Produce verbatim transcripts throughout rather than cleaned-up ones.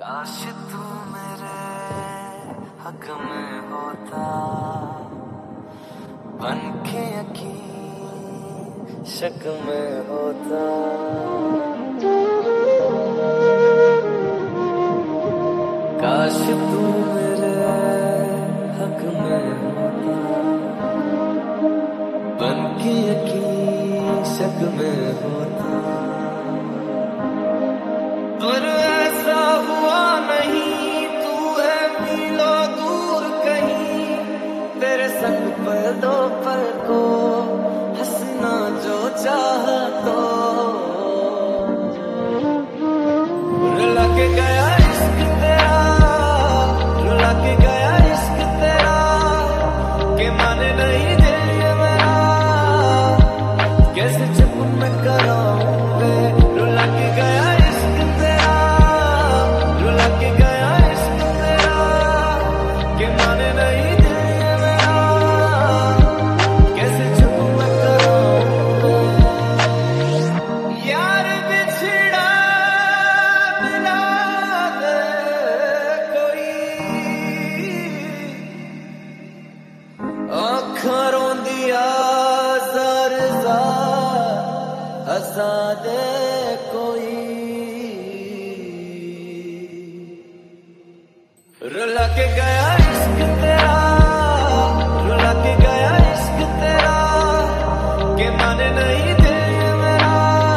काश तू मेरे हक में होता, बन के यकीन शक में होता। काश तू मेरे हक में होता, बन के यकीन शक में होता। पर ऐसा हुआ नहीं, तू है मीलों दूर कहीं। तेरे संग पर दो पल को हंसना जो चाह तो रुला के गया इश्क तेरा, रुला के गया इश्क तेरा के माने नहीं दिल ये मेरा। कैसे चुप मैं कराऊं वे, रुला के गया हंसा दे कोई। रुला के गया इश्क तेरा, रुला के गया इश्क तेरा के माने नहीं दिल ये मेरा।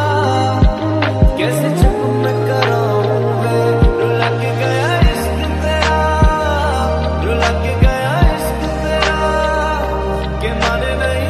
कैसे चुप मैं कराऊं वे, रुला के गया इश्क तेरा, रुला के गया इश्क तेरा के माने नहीं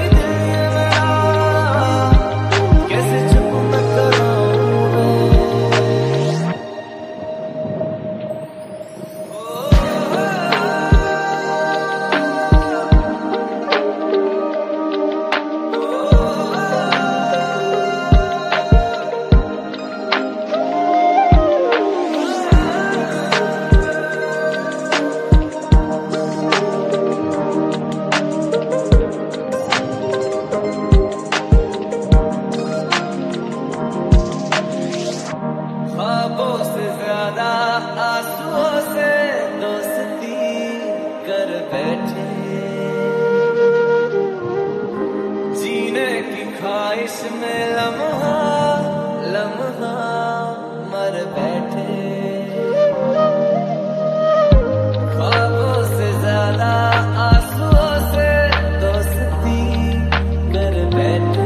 आंसुओं से दोस्ती कर बैठे। जीने की ख्वाहिश में लम्हा लम्हा मर बैठे। ख्वाबों से ज्यादा आंसुओं से दोस्ती कर बैठे।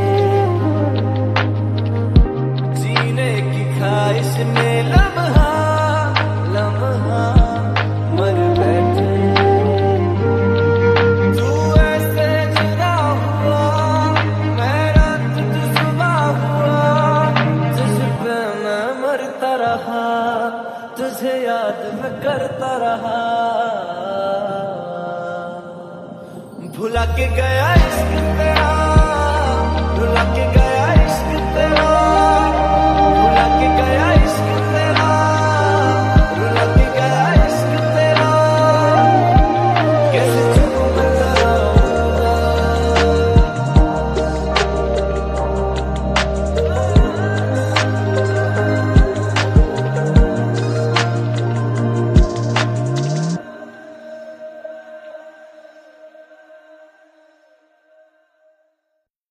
जीने की ख्वाहिश में लम्हा लम्हा मर बैठे। तू ऐसे जुदा हुआ, मैं रात तू सुबह हुआ। तुझ पे मैं मरता रहा, तुझे याद मैं करता रहा। भुला के गया इश्क तेरा, भुला के गया इश्क तेरा